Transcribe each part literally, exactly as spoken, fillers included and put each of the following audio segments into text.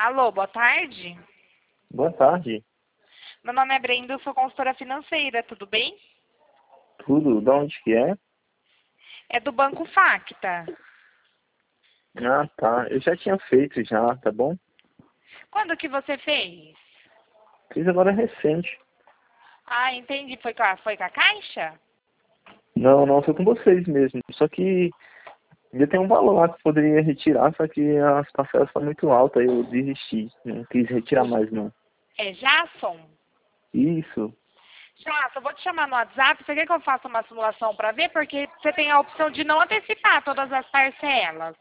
Alô, boa tarde. Boa tarde. Meu nome é Brenda, eu sou consultora financeira, tudo bem? Tudo? De onde que é? É do Banco Facta. Ah, tá. Eu já tinha feito já, tá bom? Quando que você fez? Fiz agora recente. Ah, entendi. Foi com a, foi com a Caixa? Não, não, foi com vocês mesmo. Só que ainda tem um valor lá que eu poderia retirar, só que as parcelas estão muito altas, aí eu desisti. Não quis retirar O, mais, não. é Jason? Isso. Jason, eu vou te chamar no WhatsApp. Você quer que eu faça uma simulação para ver? Porque você tem a opção de não antecipar todas as parcelas.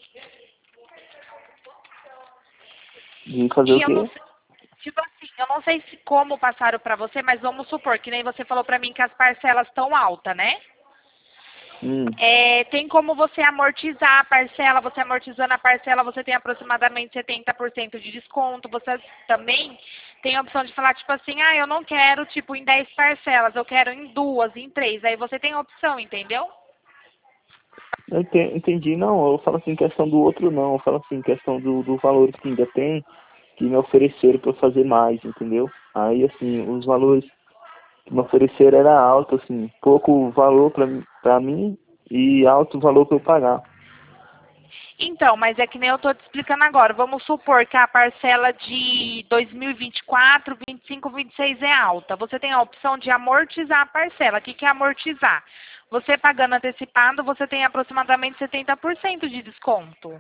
E fazer o E eu não quê? sei, tipo assim, eu não sei se como passaram para você, mas vamos supor que nem você falou para mim que as parcelas estão altas, né? Hum. É, tem como você amortizar a parcela, você amortizando a parcela, você tem aproximadamente setenta por cento de desconto. Você também tem a opção de falar, tipo assim, ah, eu não quero, tipo, em dez parcelas, eu quero em duas, em três. Aí você tem a opção, entendeu? Eu ente- entendi, não. Eu falo assim, questão do outro não. Eu falo assim, questão do, do valor que ainda tem, que me ofereceram para eu fazer mais, entendeu? Aí, assim, os valores que me ofereceram era alto, assim, pouco valor pra, pra mim e alto valor para eu pagar. Então, mas é que nem eu tô te explicando agora. Vamos supor que a parcela de dois mil e vinte e quatro, vinte e cinco, vinte e seis é alta. Você tem a opção de amortizar a parcela. O que que é amortizar? Você pagando antecipado, você tem aproximadamente setenta por cento de desconto.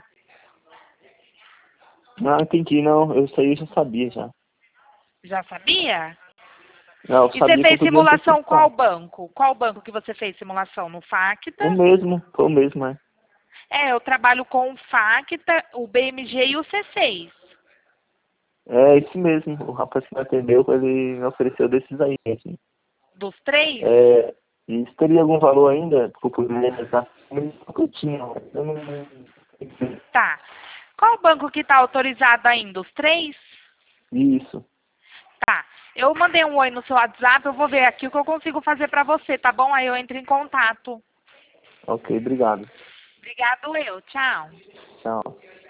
Ah, entendi, não, eu isso aí eu já sabia já. Já sabia? Não, eu E você sabia que eu fez podia simulação antecipar. qual banco? Qual banco que você fez simulação? No O Facta? mesmo, foi o mesmo, é. É, eu trabalho com o Facta, o B M G e o C seis. É esse mesmo, o rapaz que me atendeu, ele me ofereceu desses aí, assim. Dos três? É, e isso teria algum valor ainda, que eu poderia dar? Porque eu tinha, mas eu não... Tá. Qual banco que tá autorizado ainda? Os três? Isso, Tá. Eu mandei um oi no seu WhatsApp, eu vou ver aqui o que eu consigo fazer pra você, tá bom? Aí eu entro em contato. ok, obrigado. Obrigado eu, tchau. Tchau.